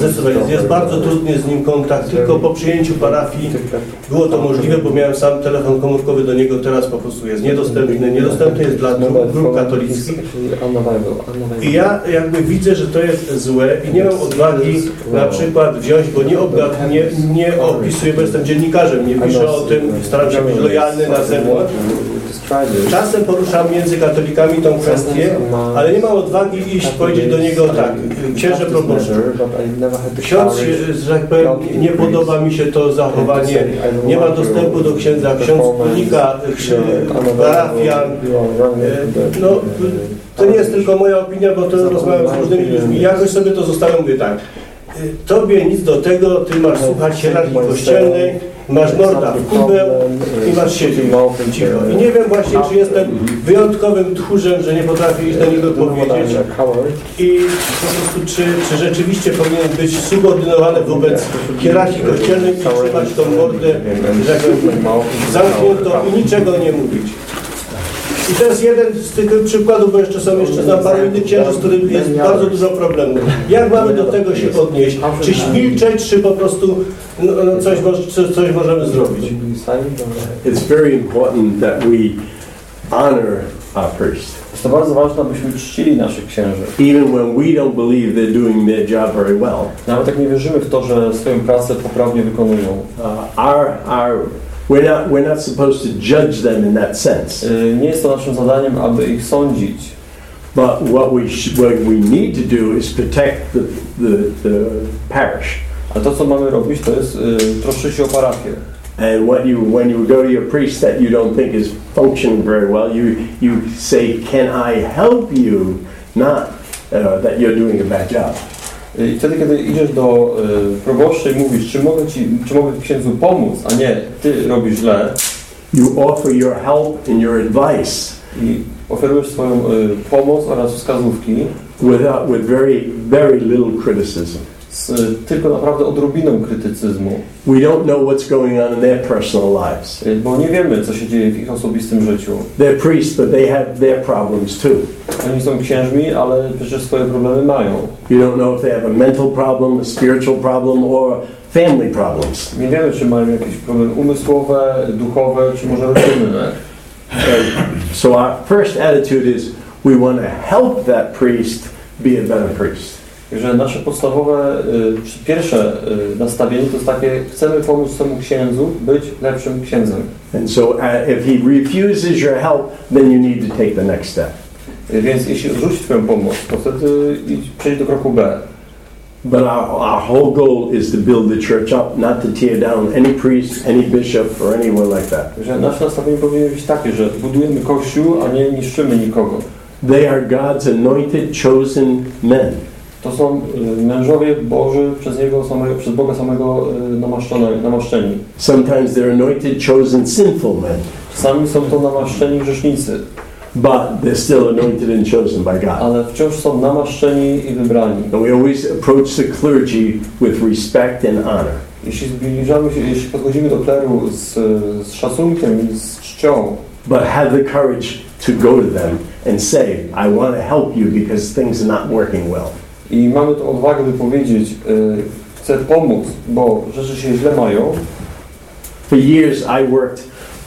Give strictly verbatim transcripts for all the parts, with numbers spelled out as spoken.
Zdecydowanie jest bardzo trudny z nim kontakt. Tylko po przyjęciu parafii było to możliwe, bo miałem sam telefon komórkowy do niego, teraz po prostu jest niedostępny. Niedostępny jest dla grup katolickich. I ja jakby widzę, że to jest złe i nie mam odwagi na przykład wziąć, bo nie, obgad, nie, nie opisuję, bo jestem dziennikarzem, nie piszę o tym, staram się być lojalny na zewnątrz. Czasem poruszam między katolikami tą kwestię, ale nie mam odwagi iść powiedzieć do niego tak, księże proboszcz, ksiądz, że tak powiem, nie podoba mi się to zachowanie, nie ma dostępu do księdza, ksiądz unika parafian, no to nie jest tylko moja opinia, bo to rozmawiam z różnymi ludźmi, jakoś sobie to zostawiam, mówię tak, tobie nic do tego, ty masz słuchać hierarchii kościelnej, masz morda w kubeł i masz siedzieć cicho. I nie wiem właśnie, czy jestem wyjątkowym tchórzem, że nie potrafię iść do niego powiedzieć i po prostu, czy, czy rzeczywiście powinien być subordynowany wobec hierarchii kościelnej i trzymać tą mordę, że zamknięto i niczego nie mówić. I to jest jeden z tych przykładów, bo jeszcze są, jeszcze znam parę innych księży, z którym jest bardzo dużo problemów. Jak mamy do tego się odnieść? Czy milczeć, czy po prostu no, no, coś, coś możemy zrobić? It's very important that we honor our priests. Jest to bardzo ważne, abyśmy czcili naszych księży. Even when we don't believe they're doing their job very well. Nawet jak nie wierzymy w to, że swoją pracę poprawnie wykonują. Uh, our, our We're not, we're not supposed to judge them in that sense. Nie jest to naszym zadaniem, aby ich sądzić. But what we what we need to do is protect the the, the parish. Ale to, co mamy robić, to jest y, troszczyć się o parafię. And when you when you go to your priest that you don't think is functioning very well, you you say, "Can I help you?" Not uh, that you're doing a bad job. I wtedy, kiedy idziesz do y, proboszcza i mówisz, czy mogę ci, czy mogę księdzu pomóc, a nie ty robisz źle. You offer your help and your advice. I oferujesz swoją y, pomoc oraz wskazówki. Without, with very, very little criticism. Z y, tylko naprawdę odrobiną krytycyzmu. We don't know what's going on in their personal lives. Y, bo nie wiemy, co się dzieje w ich osobistym życiu. They're priests, but they have their problems too. Oni są księżmi, ale przecież swoje problemy mają. You don't know if they have a mental problem, a spiritual problem, or family problems. Nie wiemy, czy mają jakieś problemy umysłowe, duchowe, czy może rodzinne. So our first attitude is we want to help that priest be a better priest. Także nasze podstawowe, czy pierwsze nastawienie to jest takie, chcemy pomóc temu księdzu być lepszym księdzem. And so uh, if he refuses your help, then you need to take the next step. Więc jeśli odrzuci twoją pomoc, to wtedy przejdź do kroku B. But our, our whole goal is to build the church up, not to tear down any priest, any bishop, or anyone like that. Że nasze nastawienie powinno być takie, że budujemy Kościół, a nie niszczymy nikogo. They are God's anointed, chosen men. To są y, mężowie Boży przez Niego samego, przez Boga samego y, namaszczeni. Sometimes they're anointed, chosen, sinful men. Czasami są to namaszczeni grzesznicy. But they're still anointed and chosen by God. Ale wciąż są namaszczeni i wybrani. And we always approach the clergy with respect and honor. Jeśli zbliżamy się, jeśli podchodzimy do kleru z, z szacunkiem i z czcią. But have the courage to go to them and say, I want to help you because things are not working well. I mamy tę odwagę, by powiedzieć, y, chcę pomóc, bo rzeczy się źle mają. For years I worked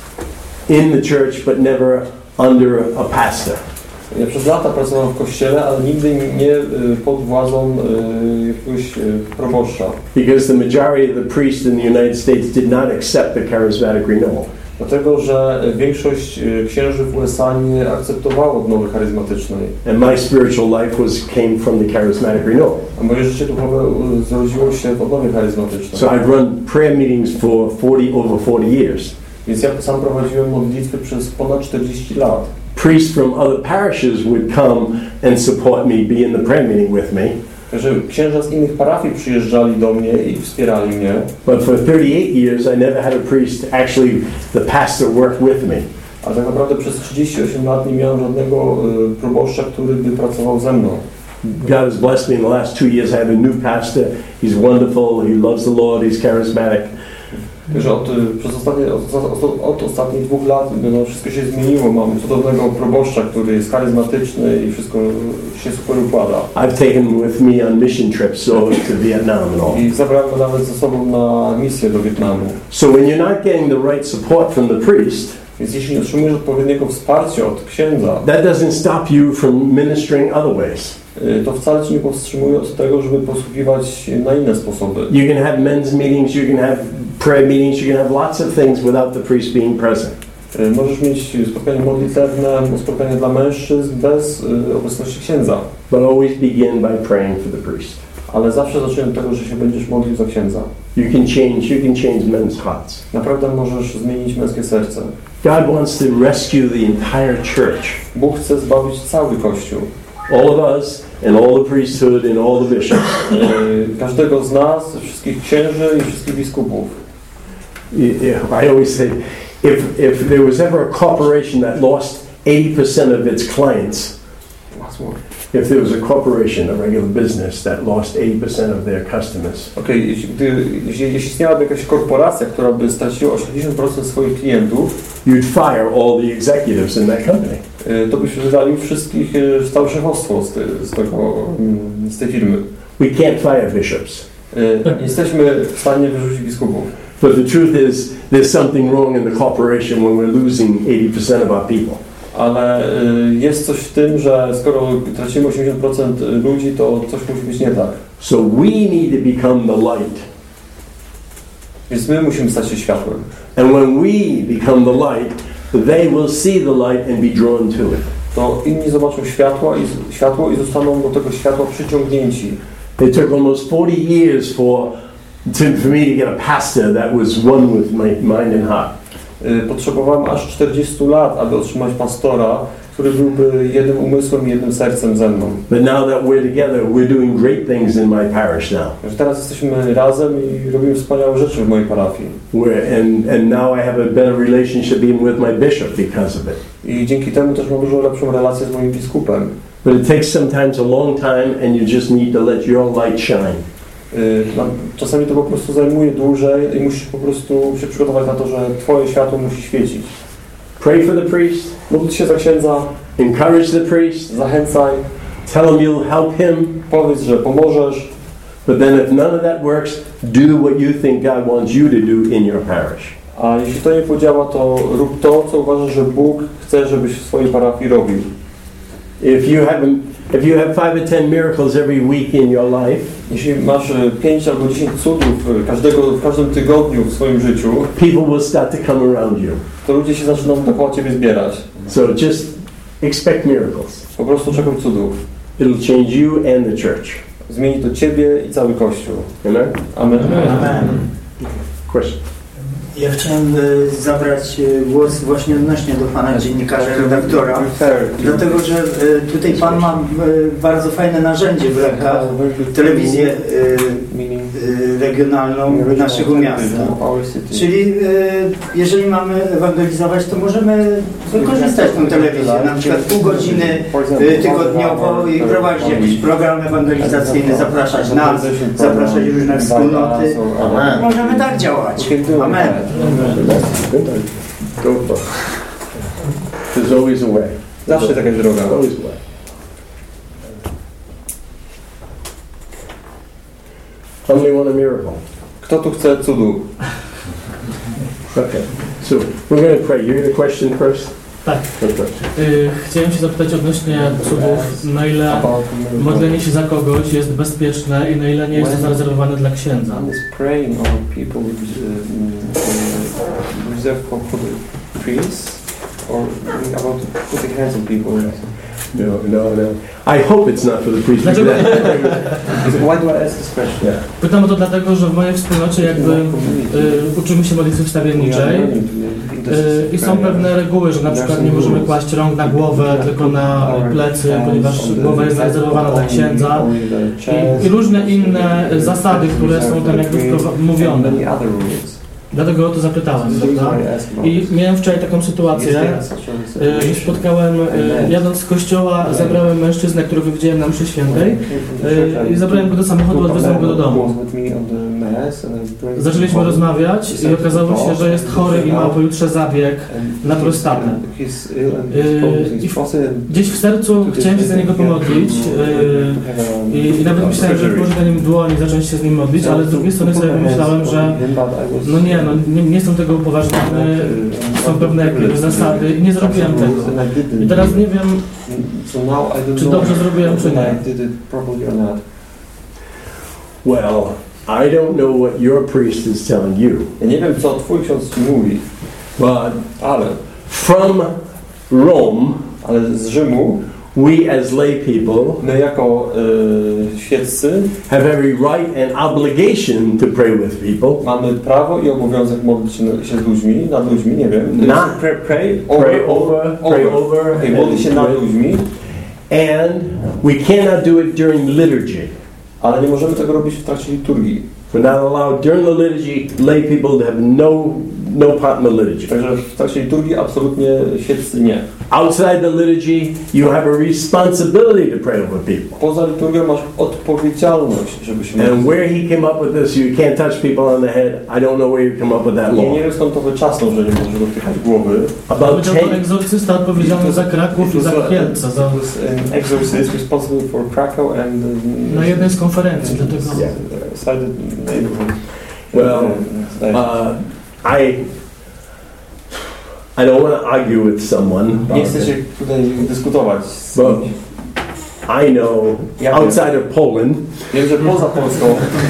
in the church, but never under a pastor. Ja przez lata pracowałem w kościele, ale nigdy nie pod władzą y, jakiegoś y, proboszcza. Because the majority of the priests in the United States did not accept the charismatic renewal. Dlatego, że większość księży w U S A nie akceptowało odnowy charyzmatycznej. And my spiritual life was came from the charismatic renewal. A moje życie duchowe zrodziło się w odnowie charyzmatycznej. So I've run prayer meetings for forty over forty years. Więc ja sam prowadziłem modlitwy przez ponad czterdzieści lat. Priests from other parishes would come and support me, be in the prayer meeting with me. Także księża z innych parafii przyjeżdżali do mnie i wspierali mnie. But for thirty-eight years I never had a priest, actually the pastor worked with me. A tak naprawdę przez trzydzieści osiem lat nie miałem żadnego y, proboszcza, który by pracował ze mną. God has blessed me in the last two years. I have a new pastor. He's wonderful. He loves the Lord. He's charismatic. Także od, przez ostatnie, od, od, od ostatnich dwóch lat no, wszystko się zmieniło. Mam cudownego proboszcza, który jest charyzmatyczny i wszystko się super układa. I've taken with me on mission trips so to Vietnam and all. I zabrałem go nawet ze sobą na misję do Wietnamu. So when you're not getting the right support from the priest, Więc jeśli nie otrzymujesz odpowiedniego wsparcia od księdza, that doesn't stop you from ministering other ways. to wcale Cię nie powstrzymuje od tego, żeby posługiwać na inne sposoby. You can have men's meetings, you can have prayer meetings, you can have lots of things without the priest being present. Możesz mieć spotkanie modlitewne, spotkanie dla mężczyzn bez obecności księdza. But always begin by praying for the priest. Ale zawsze zaczynaj od tego, że się będziesz modlił za księdza. You can change, you can change men's hearts. Naprawdę możesz zmienić męskie serce. God wants to rescue the entire church. Bóg chce zbawić cały Kościół. All of us and all the priesthood and all the bishops. Każdego z nas, wszystkich księży i wszystkich biskupów. I always say, if, if there was ever a corporation that lost eighty percent of its clients, if there was a corporation, a regular business that lost eighty percent of their customers. Okej, okay, jeśli, jeśli, jeśli istniałaby jakaś korporacja, która by straciła osiemdziesiąt procent swoich klientów, you'd fire all the executives in that company. To byś wydalił wszystkich, całe szefostwo z, z, tego, z tej firmy. We can't fire bishops. Jesteśmy w stanie wyrzucić biskupów. But the truth is, there's something wrong in the corporation when we're losing eighty percent of our people. Ale jest coś w tym, że skoro tracimy osiemdziesiąt procent ludzi, to coś musi być nie tak. So we need to become the light. Więc my musimy stać się światłem. And when we become the light, they will see the light and be drawn to it. To inni zobaczą światło i, światło i zostaną do tego światła przyciągnięci. It took almost forty years for, to, for me to get a pastor that was one with my mind and heart. Potrzebowałem aż czterdzieści lat, aby otrzymać pastora, który byłby jednym umysłem i jednym sercem ze mną. But now that we're together, we're doing great things in my parish now. Teraz jesteśmy razem i robimy wspaniałe rzeczy w mojej parafii. We're, and, and now I have a better relationship even with my bishop because of it. I dzięki temu też mam dużo lepszą relację z moim biskupem. But it takes sometimes a long time and you just need to let your light shine. Czasami to po prostu zajmuje dłużej i musisz po prostu się przygotować na to, że Twoje światło musi świecić. Pray for the priest. Módl się za księdza. Encourage the priest. Zachęcaj. Tell him you'll help him. Powiedz, że pomożesz. But then if none of that works, do what you think God wants you to do in your parish. A jeśli to nie podziała, to rób to, co uważasz, że Bóg chce, żebyś w swojej parafii robił. If you have if you have five or ten miracles every week in your life, jeśli masz pięć albo dziesięć cudów każdego w każdym tygodniu w swoim życiu, people will start to come around you. To ludzie się zaczną dookoła ciebie zbierać. So just expect miracles. Po prostu czekaj cudów. It'll change you and the church. Zmieni to ciebie i cały Kościół. Amen. Amen. Amen. Question. Ja chciałem y, zabrać y, głos właśnie odnośnie do pana dziennikarza, redaktora, dlatego że y, tutaj pan ma y, bardzo fajne narzędzie w rękach, telewizję y, y, regionalną naszego miasta. Czyli y, jeżeli mamy ewangelizować, to możemy wykorzystać tę telewizję, na przykład pół godziny y, tygodniowo i prowadzić jakiś program ewangelizacyjny, zapraszać nas, zapraszać różne wspólnoty. Możemy tak działać. Amen. Go for it. There's always a way. Zawsze taka droga. There's always a way. How many want a miracle? Kto tu chce cudu? Okay. So we're going to pray. You get a question first? Tak. Y, chciałem się zapytać odnośnie cudów, na ile modlenie się za kogoś jest bezpieczne i na ile nie jest to zarezerwowane dla księdza. Praying on people reserved for the priests or about putting hands on people. No, no, no. I hope it's not for the priest. Dlaczego? Why do I ask this question? Yeah. Pytam o to dlatego, że w mojej wspólnocie jakby y, uczymy się modlitwy wstawienniczej y, i są pewne reguły, że na przykład nie możemy kłaść rąk na głowę, tylko na plecy, ponieważ głowa jest zarezerwowana dla księdza i, i różne inne zasady, które są tam jakby mówione. Dlatego o to zapytałem, prawda? I miałem wczoraj taką sytuację, że spotkałem, e, jadąc z kościoła, zabrałem mężczyznę, którego widziałem na mszy świętej e, i zabrałem go do samochodu, odwiozłem go do domu. Zaczęliśmy rozmawiać i okazało się, że jest chory i ma pojutrze zabieg na prostatę. E, I w, gdzieś w sercu chciałem się za niego pomodlić e, i, i nawet myślałem, że położyć na nim dłoń i zacząć się z nim modlić, ale z drugiej strony sobie myślałem, że no nie, no nie, nie jestem tego upoważniony, są pewne jakieś zasady i nie zrobiłem tego. I teraz nie wiem, czy dobrze zrobiłem, czy nie. Well, I don't know what your priest is telling you. Ja nie wiem, co twój ksiądz ci mówi, but ale from Rome, ale z Rzymu, we as lay people my jako y, świeccy have every right and obligation to pray with people. Mamy prawo i obowiązek modlić się, się z ludźmi, nad ludźmi, nie wiem. Not pray, pray over, pray over, pray over, okay, modlić się nad ludźmi. And we cannot do it during liturgy. Ale nie możemy tego robić w trakcie liturgii. We're not allowed during the liturgy lay people to have no no part in the liturgy. Także w trakcie liturgii absolutnie świeccy nie. Outside the liturgy, you have a responsibility to pray over people. Poza liturgią masz odpowiedzialność, żeby się modlić. And where he came up with this, you can't touch people on the head. I don't know where you come up with that Nie, law. nie wiem skąd to wyczasnął, że nie możesz dotykać głowy. About Powiedział to egzorcysta odpowiedzialny za Kraków i za Kielce. Za... An exorcist responsible for Krakow and uh, na jednej z konferencji, dlatego... Cited neighborhood. Well, uh, I I don't want to argue with someone. Nie chcę się tutaj dyskutować z But kimś. I know outside of Poland, Wiem, że poza Polską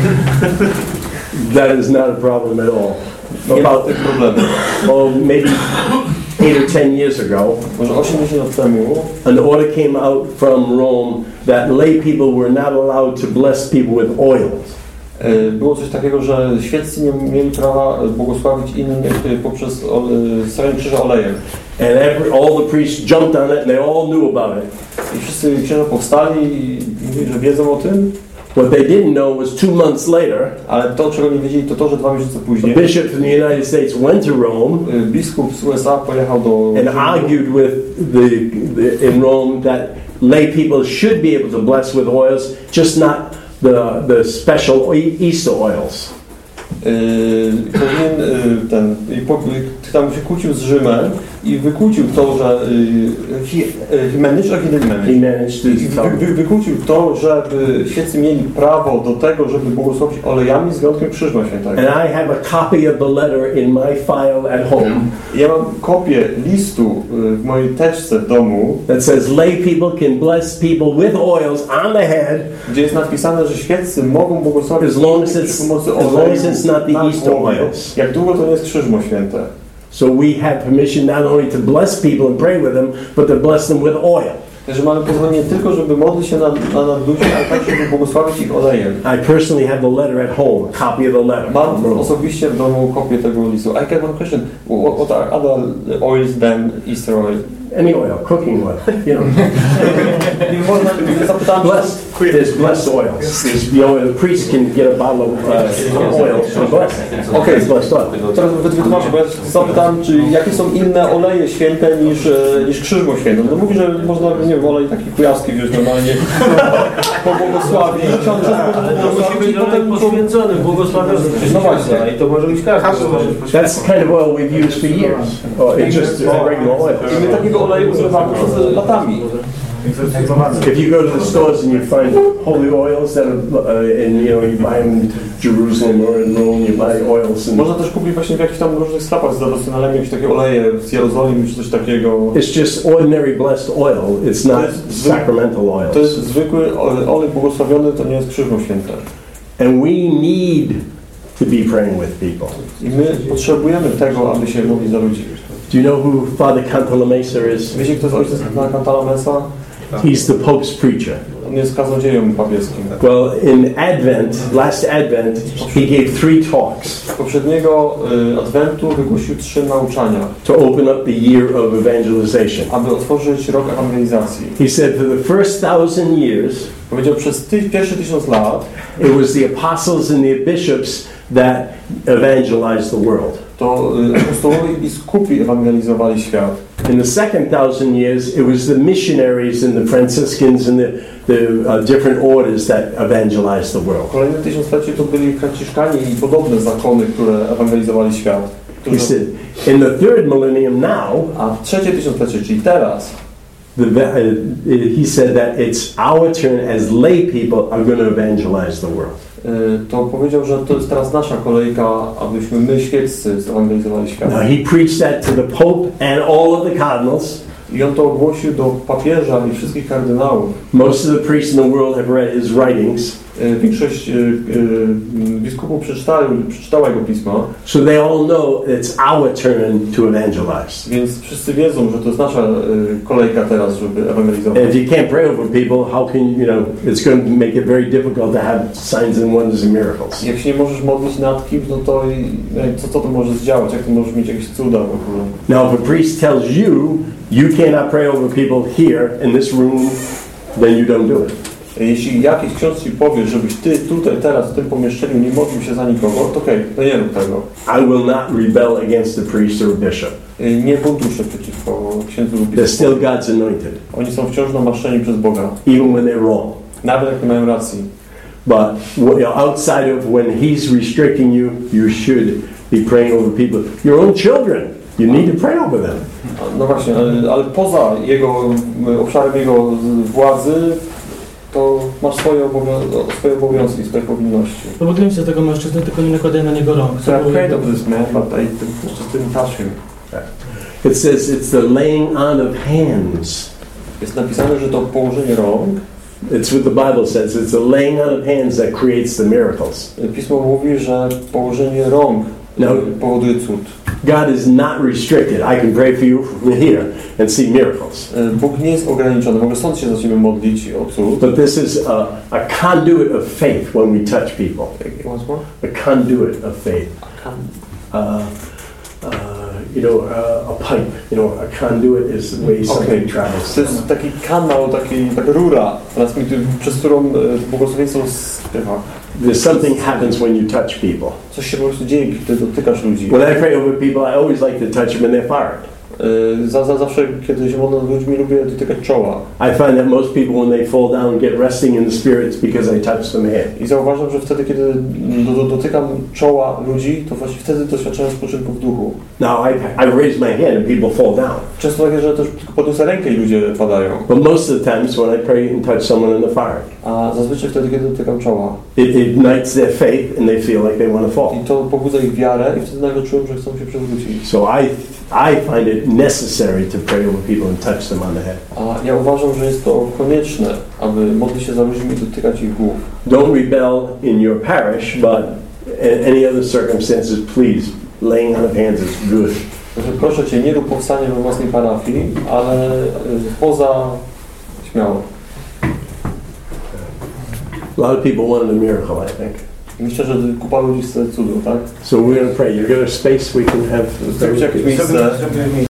that is not a problem at all. nie ma About tych problemów. oh, maybe eight or ten years ago, Może osiemdziesiąt lat temu an order came out from Rome that lay people were not allowed to bless people with oils. było coś takiego, że świeccy nie mieli prawa błogosławić innych poprzez stawianie krzyża olejem. And every, all the priests jumped on it and they all knew about it. I wszyscy księża powstali i mówili, że wiedzą o tym. What they didn't know was two months later, ale to, czego nie wiedzieli, to to, że dwa miesiące później a bishop from the United States went to Rome biskup z U S A pojechał do and argued with the, the in Rome that lay people should be able to bless with oils, just not the the special Easter oils. Yy, powinien yy, ten i po, tam się kłócił z Rzymem i wykłócił to, że he managed or he didn't manage? He managed to wy, wy, wykłócił to, żeby świeccy mieli prawo do tego, żeby błogosławić olejami z wyjątkiem Krzyża Świętego. And I have a copy of the letter in my file at home. Ja mam kopię listu w mojej teczce w domu, that says lay people can bless people with oils on the head, gdzie jest napisane, że świeccy mogą błogosławić as long as it's, pomocy as long as it's not the Easter oils. Jak długo to nie jest Krzyżmo Święte. So we have permission not only to bless people and pray with them, but to bless them with oil. Także mamy pozwolenie nie tylko, żeby modlić się nad, nad ludźmi, ale także, żeby błogosławić ich olejem. I personally have the letter at home, a copy of the letter. Mam osobiście w domu kopię tego listu. I got one question. What, what are other oils than Easter oil? Any oil, cooking oil, you know. Zapytałem, blessed, there's blessed oils. There's, you know, the priest can get a bottle of uh, oil and bless it. Okay. It's blessed oil. Teraz wytłumaczę, bo ja zapytałem, czy jakie są inne oleje święte niż, niż Krzyżmo Święte. No mówi, że można, nie wiem, olej taki kujawski wziąć normalnie po błogosławie. Książę musi być potem poświęcony, błogosławiony. No właśnie. I to może być każdy. That's the kind of oil we've used for years. Oh, it's just uh, regular oil. I my takiego oleju używamy przez latami. If you go to the stores and you find holy oils that are, uh, and you know you buy them in Jerusalem or in Rome, you buy oils. And można też kupić właśnie w jakichś tam różnych sklepach z dewocjonalami jakieś takie oleje z Jerozolimy czy coś takiego. It's just ordinary blessed oil. It's not sacramental oil. To jest zwykły olej błogosławiony, to nie jest Krzyżmo Święte. And we need to be praying with people. I my potrzebujemy tego, aby się modlić za ludzi. Do you know who Father Cantalameser is? Wiecie, kto jest ojciec kardynała Cantalamessa? He's the Pope's preacher. On jest kaznodzieją papieskim. Well, in Advent, last Advent, he gave three talks. Poprzedniego y, Adwentu wygłosił trzy nauczania. To open up the year of evangelization. Aby otworzyć rok ewangelizacji. He said for the first thousand years, Powiedział, przez tych pierwsze tysiąc lat it was the apostles and the bishops that evangelized the world. to apostołowie i biskupi ewangelizowali świat. In the second thousand years, it was the missionaries and the Franciscans and the, the uh, different orders that evangelized the world. Kolejne tysiąclecie to byli franciszkanie i podobne zakony, które ewangelizowali świat. He said, in the third millennium now, A w trzecie tysiąclecie, czyli teraz, the, uh, he said that it's our turn as lay people are going to evangelize the world. to powiedział, że to jest teraz nasza kolejka, abyśmy my, świeccy, ewangelizowali świat. Now he preached that to the Pope and all of the cardinals. I on to ogłosił do papieża i wszystkich kardynałów. Most of the priests in the world have read his writings. Większość biskupów przeczytała, przeczytała jego pisma. So they all know it's our turn to evangelize. Więc wszyscy wiedzą, że to jest nasza kolejka teraz, żeby ewangelizować. And if you can't pray over people, how can you, you know, it's going to make it very difficult to have signs and wonders and miracles. Jak się nie możesz modlić nad kimś, no to co, co to może zdziałać? Jak ty możesz mieć jakieś cuda w ogóle? Now if a priest tells you you cannot pray over people here in this room, then you don't do it. Jeśli jakiś ksiądz ci powie, żebyś ty tutaj, teraz, w tym pomieszczeniu nie modlił się za nikogo, to okej, okay, to nie rób tego. I will not rebel against the priest or bishop. Nie buntuj się przeciwko księdzu lub They're biskupowi. still God's anointed, Oni są wciąż namaszczeni przez Boga, even when they're wrong. nawet jak nie mają racji. But you know, outside of when He's restricting you, you should be praying over people. Your own children, you need to pray over them. No właśnie, ale, ale poza jego obszarem jego władzy, to masz swoje, obowią- swoje obowiązki, swoje powinności. Pomodlimy się tego mężczyzny, tylko nie nakładaj na niego rąk. So I prayed over this man, but I just didn't touch him. It says it's the laying on of hands. Jest napisane, że to położenie rąk. It's what the Bible says. It's the laying on of hands that creates the miracles. Pismo mówi, że położenie rąk No. powoduje cud. God is not restricted. I can pray for you from here and see miracles. Bóg nie jest ograniczony. Mogę stąd się zaczniemy modlić o cud. But this is a, a conduit of faith when we touch people. Once more? A conduit of faith. Uh, uh, you know, uh, a pipe. You know, a conduit is the way something Okay. travels. To jest taki kanał, taki, taka rura, przez którą błogosławieństwo spływa. There's something happens when you touch people. Coś się po prostu dzieje, kiedy dotykasz ludzi. When I pray over people, I always like to touch them in their forehead. Za, za, zawsze, kiedy się modlę z ludźmi, lubię dotykać czoła. I find that most people, when they fall down, get resting in the spirit, it's because I touched them head. I zauważam, że wtedy, kiedy do, do, dotykam czoła ludzi, to właśnie wtedy doświadczają spoczynku w duchu. Now, I, I raise my hand and people fall down. Często takie, że też tylko podniosę rękę i ludzie padają. But most of the times, when I pray and touch someone in the forehead, A zazwyczaj wtedy, kiedy dotykam czoła. it ignites their faith and they feel like they want to fall. I to pobudza ich wiarę i wtedy nagle czują, że chcą się przewrócić. So I, I find it necessary to pray over people and touch them on the head. A ja uważam, że jest to konieczne, aby modlić się za ludźmi i dotykać ich głów. Don't rebel in your parish, but in any other circumstances, please, laying on of hands is good. Także proszę Cię, nie rób powstania we własnej parafii, ale poza śmiało. A lot of people wanted a miracle, I think. Myślę, że kupa ludzi chce cudu, tak? So we're going to pray. You're going to space we can have... Zrobić jakieś miejsce.